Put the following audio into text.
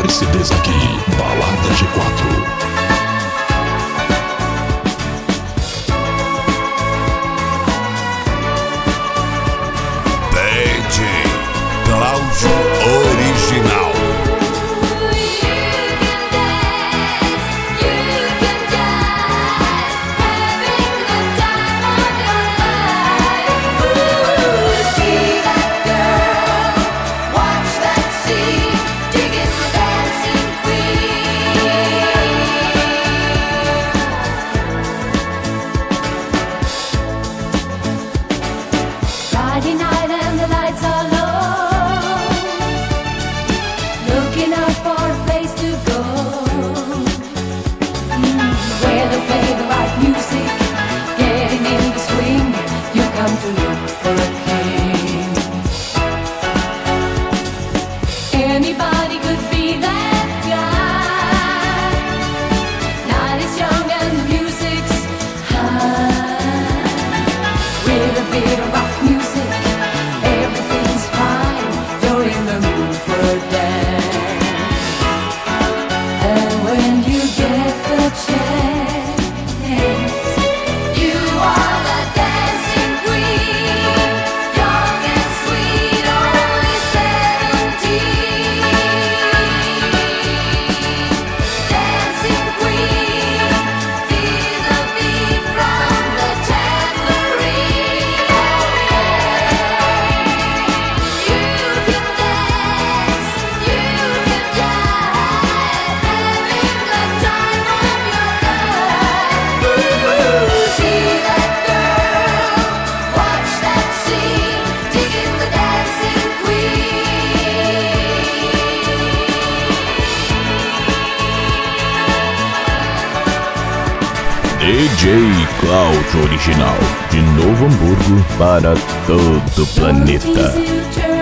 melhores CDs aqui. Balada G4. Cláudio Original. Friday night and the lights are low, looking out for a place to go, where they play the right music, getting in the swing. You come to look for a king. Anybody could be that guy. Night is young and the music's high, with a bit of rock music, everything's fine. You're in the mood for a dance, and when you get the chance, you are the dancing queen, young and sweet, only 17. Dancing queen, feel the beat from the tambourine. You can dance, you can jive, having the time of your life. See that girl, watch that scene, digging the dancing queen. DJ Cláudio Original, de Novo Hamburgo para todo o planeta. Easy to turn